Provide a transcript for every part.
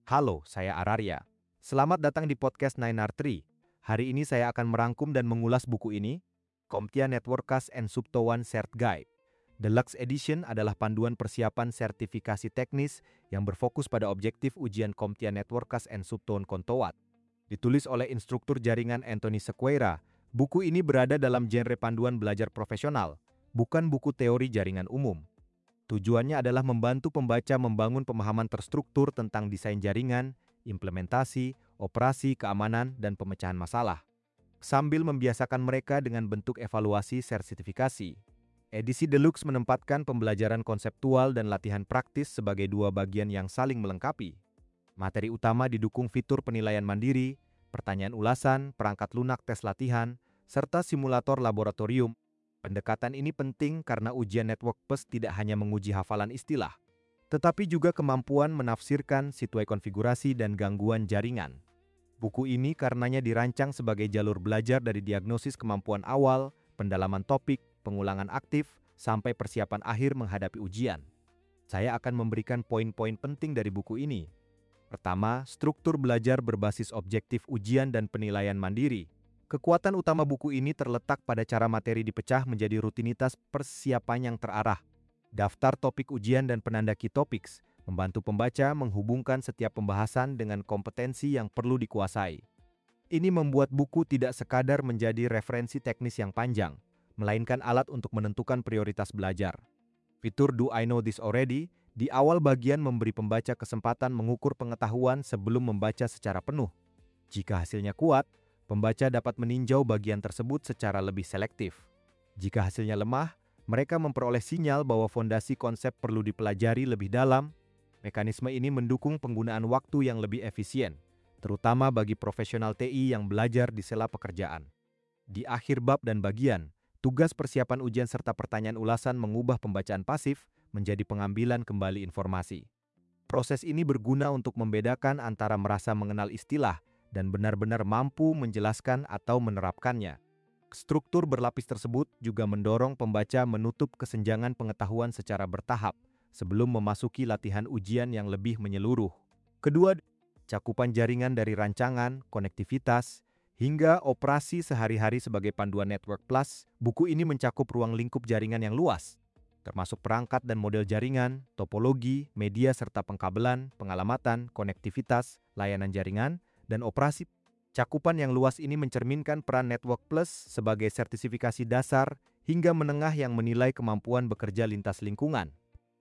Halo, saya Araria. Selamat datang di podcast 9R3. Hari ini saya akan merangkum dan mengulas buku ini, CompTIA Networkcast and Subto One Cert Guide. Deluxe Edition adalah panduan persiapan sertifikasi teknis yang berfokus pada objektif ujian CompTIA Networkcast and Subto One Kontowat. Ditulis oleh instruktur jaringan Anthony Sequeira, buku ini berada dalam genre panduan belajar profesional, bukan buku teori jaringan umum. Tujuannya adalah membantu pembaca membangun pemahaman terstruktur tentang desain jaringan, implementasi, operasi, keamanan, dan pemecahan masalah, sambil membiasakan mereka dengan bentuk evaluasi sertifikasi. Edisi Deluxe menempatkan pembelajaran konseptual dan latihan praktis sebagai dua bagian yang saling melengkapi. Materi utama didukung fitur penilaian mandiri, pertanyaan ulasan, perangkat lunak tes latihan, serta simulator laboratorium. Pendekatan ini penting karena ujian network PES tidak hanya menguji hafalan istilah, tetapi juga kemampuan menafsirkan situasi konfigurasi dan gangguan jaringan. Buku ini karenanya dirancang sebagai jalur belajar dari diagnosis kemampuan awal, pendalaman topik, pengulangan aktif, sampai persiapan akhir menghadapi ujian. Saya akan memberikan poin-poin penting dari buku ini. Pertama, struktur belajar berbasis objektif ujian dan penilaian mandiri. Kekuatan utama buku ini terletak pada cara materi dipecah menjadi rutinitas persiapan yang terarah. Daftar topik ujian dan penanda key topics membantu pembaca menghubungkan setiap pembahasan dengan kompetensi yang perlu dikuasai. Ini membuat buku tidak sekadar menjadi referensi teknis yang panjang, melainkan alat untuk menentukan prioritas belajar. Fitur Do I Know This Already di awal bagian memberi pembaca kesempatan mengukur pengetahuan sebelum membaca secara penuh. Jika hasilnya kuat, pembaca dapat meninjau bagian tersebut secara lebih selektif. Jika hasilnya lemah, mereka memperoleh sinyal bahwa fondasi konsep perlu dipelajari lebih dalam. Mekanisme ini mendukung penggunaan waktu yang lebih efisien, terutama bagi profesional TI yang belajar di sela pekerjaan. Di akhir bab dan bagian, tugas persiapan ujian serta pertanyaan ulasan mengubah pembacaan pasif menjadi pengambilan kembali informasi. Proses ini berguna untuk membedakan antara merasa mengenal istilah dan benar-benar mampu menjelaskan atau menerapkannya. Struktur berlapis tersebut juga mendorong pembaca menutup kesenjangan pengetahuan secara bertahap sebelum memasuki latihan ujian yang lebih menyeluruh. Kedua, cakupan jaringan dari rancangan, konektivitas, hingga operasi sehari-hari sebagai panduan Network Plus. Buku ini mencakup ruang lingkup jaringan yang luas, termasuk perangkat dan model jaringan, topologi, media serta pengkabelan, pengalamatan, konektivitas, layanan jaringan, dan operasi. Cakupan yang luas ini mencerminkan peran Network Plus sebagai sertifikasi dasar hingga menengah yang menilai kemampuan bekerja lintas lingkungan,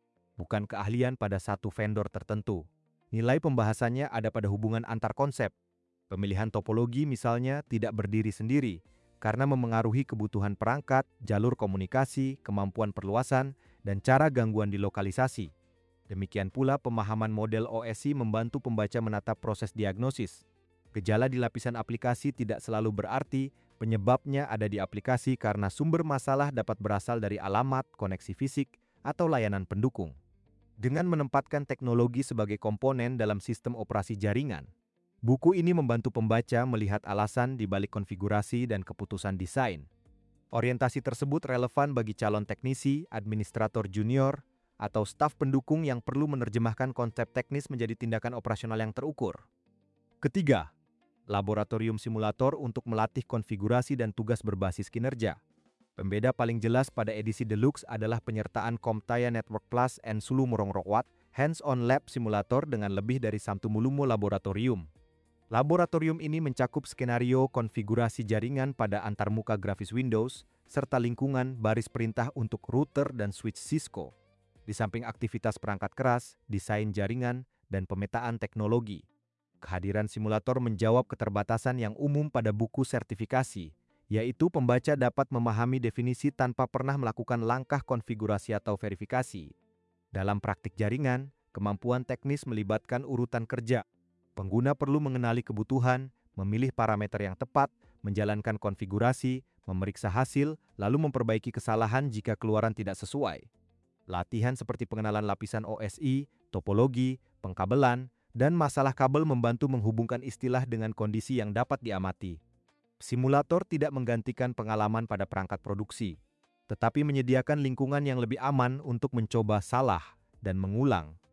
bukan keahlian pada satu vendor tertentu. Nilai pembahasannya ada pada hubungan antar konsep. Pemilihan topologi misalnya tidak berdiri sendiri, karena memengaruhi kebutuhan perangkat, jalur komunikasi, kemampuan perluasan, dan cara gangguan dilokalisasi. Demikian pula pemahaman model OSI membantu pembaca menatap proses diagnosis. Gejala di lapisan aplikasi tidak selalu berarti penyebabnya ada di aplikasi karena sumber masalah dapat berasal dari alamat, koneksi fisik, atau layanan pendukung. Dengan menempatkan teknologi sebagai komponen dalam sistem operasi jaringan, buku ini membantu pembaca melihat alasan di balik konfigurasi dan keputusan desain. Orientasi tersebut relevan bagi calon teknisi, administrator junior, atau staf pendukung yang perlu menerjemahkan konsep teknis menjadi tindakan operasional yang terukur. Ketiga, laboratorium simulator untuk melatih konfigurasi dan tugas berbasis kinerja. Pembeda paling jelas pada edisi Deluxe adalah penyertaan CompTIA Network Plus and Sulu Morongrokwat Hands-on Lab Simulator dengan lebih dari 1 mulumu laboratorium. Laboratorium ini mencakup skenario konfigurasi jaringan pada antarmuka grafis Windows, serta lingkungan baris perintah untuk router dan switch Cisco. Di samping aktivitas perangkat keras, desain jaringan, dan pemetaan teknologi. Kehadiran simulator menjawab keterbatasan yang umum pada buku sertifikasi, yaitu pembaca dapat memahami definisi tanpa pernah melakukan langkah konfigurasi atau verifikasi. Dalam praktik jaringan, kemampuan teknis melibatkan urutan kerja. Pengguna perlu mengenali kebutuhan, memilih parameter yang tepat, menjalankan konfigurasi, memeriksa hasil, lalu memperbaiki kesalahan jika keluaran tidak sesuai. Latihan seperti pengenalan lapisan OSI, topologi, pengkabelan, dan masalah kabel membantu menghubungkan istilah dengan kondisi yang dapat diamati. Simulator tidak menggantikan pengalaman pada perangkat produksi, tetapi menyediakan lingkungan yang lebih aman untuk mencoba salah dan mengulang.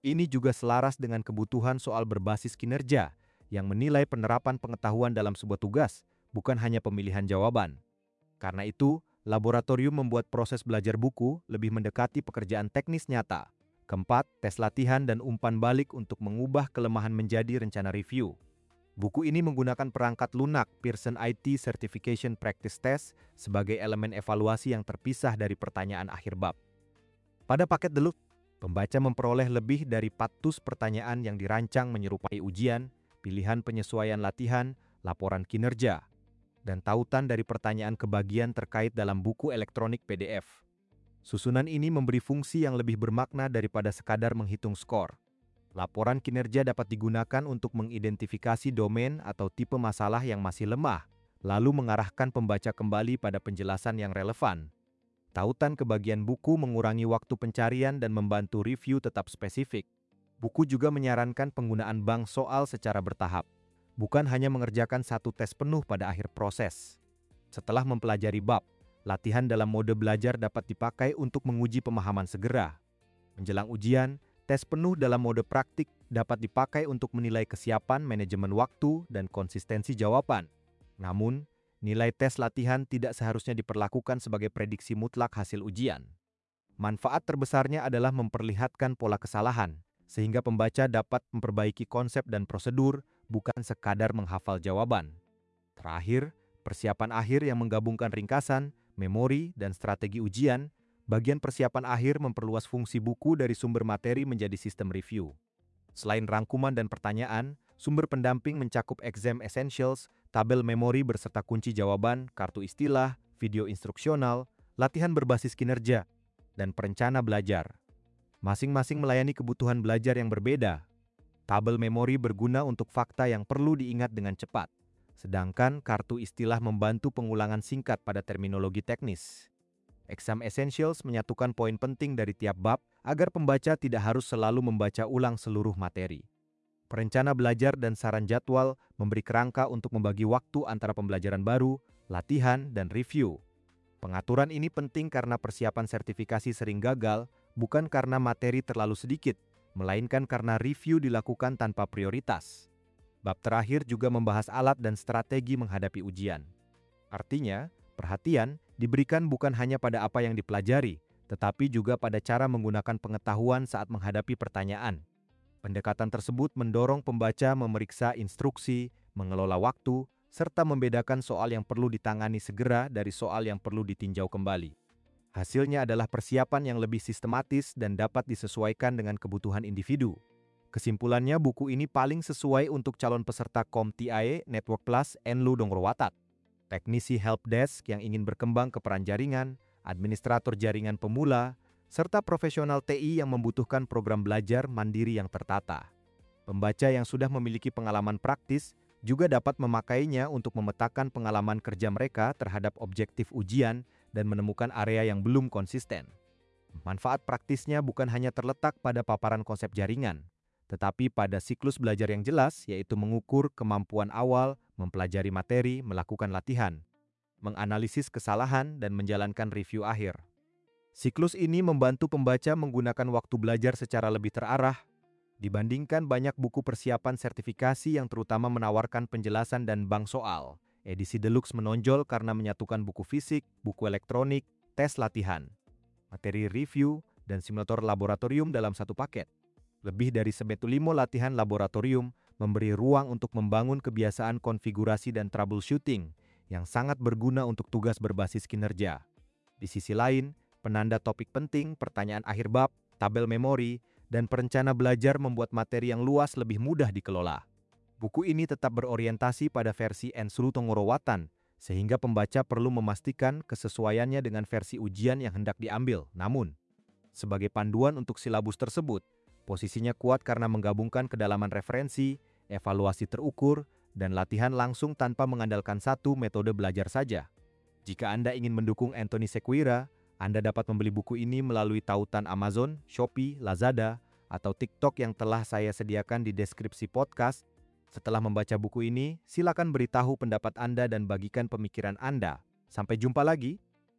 Ini juga selaras dengan kebutuhan soal berbasis kinerja yang menilai penerapan pengetahuan dalam sebuah tugas, bukan hanya pemilihan jawaban. Karena itu, laboratorium membuat proses belajar buku lebih mendekati pekerjaan teknis nyata. Keempat, tes latihan dan umpan balik untuk mengubah kelemahan menjadi rencana review. Buku ini menggunakan perangkat lunak Pearson IT Certification Practice Test sebagai elemen evaluasi yang terpisah dari pertanyaan akhir bab. Pada paket Deluxe, pembaca memperoleh lebih dari 400 pertanyaan yang dirancang menyerupai ujian, pilihan penyesuaian latihan, laporan kinerja, dan tautan dari pertanyaan kebagian terkait dalam buku elektronik PDF. Susunan ini memberi fungsi yang lebih bermakna daripada sekadar menghitung skor. Laporan kinerja dapat digunakan untuk mengidentifikasi domain atau tipe masalah yang masih lemah, lalu mengarahkan pembaca kembali pada penjelasan yang relevan. Tautan kebagian buku mengurangi waktu pencarian dan membantu review tetap spesifik. Buku juga menyarankan penggunaan bank soal secara bertahap, bukan hanya mengerjakan satu tes penuh pada akhir proses. Setelah mempelajari bab, latihan dalam mode belajar dapat dipakai untuk menguji pemahaman segera. Menjelang ujian, tes penuh dalam mode praktik dapat dipakai untuk menilai kesiapan manajemen waktu dan konsistensi jawaban. Namun, nilai tes latihan tidak seharusnya diperlakukan sebagai prediksi mutlak hasil ujian. Manfaat terbesarnya adalah memperlihatkan pola kesalahan, sehingga pembaca dapat memperbaiki konsep dan prosedur, bukan sekadar menghafal jawaban. Terakhir, persiapan akhir yang menggabungkan ringkasan, memori, dan strategi ujian. Bagian persiapan akhir memperluas fungsi buku dari sumber materi menjadi sistem review. Selain rangkuman dan pertanyaan, sumber pendamping mencakup exam essentials, tabel memori beserta kunci jawaban, kartu istilah, video instruksional, latihan berbasis kinerja, dan perencana belajar. Masing-masing melayani kebutuhan belajar yang berbeda. Tabel memori berguna untuk fakta yang perlu diingat dengan cepat, sedangkan kartu istilah membantu pengulangan singkat pada terminologi teknis. Exam Essentials menyatukan poin penting dari tiap bab agar pembaca tidak harus selalu membaca ulang seluruh materi. Perencana belajar dan saran jadwal memberi kerangka untuk membagi waktu antara pembelajaran baru, latihan, dan review. Pengaturan ini penting karena persiapan sertifikasi sering gagal bukan karena materi terlalu sedikit, melainkan karena review dilakukan tanpa prioritas. Bab terakhir juga membahas alat dan strategi menghadapi ujian. Artinya, perhatian diberikan bukan hanya pada apa yang dipelajari, tetapi juga pada cara menggunakan pengetahuan saat menghadapi pertanyaan. Pendekatan tersebut mendorong pembaca memeriksa instruksi, mengelola waktu, serta membedakan soal yang perlu ditangani segera dari soal yang perlu ditinjau kembali. Hasilnya adalah persiapan yang lebih sistematis dan dapat disesuaikan dengan kebutuhan individu. Kesimpulannya, buku ini paling sesuai untuk calon peserta CompTIA Network Plus Enlu Donggrowatat, teknisi helpdesk yang ingin berkembang ke peran jaringan, administrator jaringan pemula, serta profesional TI yang membutuhkan program belajar mandiri yang tertata. Pembaca yang sudah memiliki pengalaman praktis juga dapat memakainya untuk memetakan pengalaman kerja mereka terhadap objektif ujian dan menemukan area yang belum konsisten. Manfaat praktisnya bukan hanya terletak pada paparan konsep jaringan, tetapi pada siklus belajar yang jelas, yaitu mengukur kemampuan awal, mempelajari materi, melakukan latihan, menganalisis kesalahan, dan menjalankan review akhir. Siklus ini membantu pembaca menggunakan waktu belajar secara lebih terarah, dibandingkan banyak buku persiapan sertifikasi yang terutama menawarkan penjelasan dan bank soal. Edisi Deluxe menonjol karena menyatukan buku fisik, buku elektronik, tes latihan, materi review, dan simulator laboratorium dalam satu paket. Lebih dari 95 latihan laboratorium memberi ruang untuk membangun kebiasaan konfigurasi dan troubleshooting yang sangat berguna untuk tugas berbasis kinerja. Di sisi lain, penanda topik penting, pertanyaan akhir bab, tabel memori, dan perencana belajar membuat materi yang luas lebih mudah dikelola. Buku ini tetap berorientasi pada versi Enlu Donggrowatan, sehingga pembaca perlu memastikan kesesuaiannya dengan versi ujian yang hendak diambil. Namun, sebagai panduan untuk silabus tersebut, posisinya kuat karena menggabungkan kedalaman referensi, evaluasi terukur, dan latihan langsung tanpa mengandalkan satu metode belajar saja. Jika Anda ingin mendukung Anthony Sequeira, Anda dapat membeli buku ini melalui tautan Amazon, Shopee, Lazada, atau TikTok yang telah saya sediakan di deskripsi podcast. Setelah membaca buku ini, silakan beritahu pendapat Anda dan bagikan pemikiran Anda. Sampai jumpa lagi.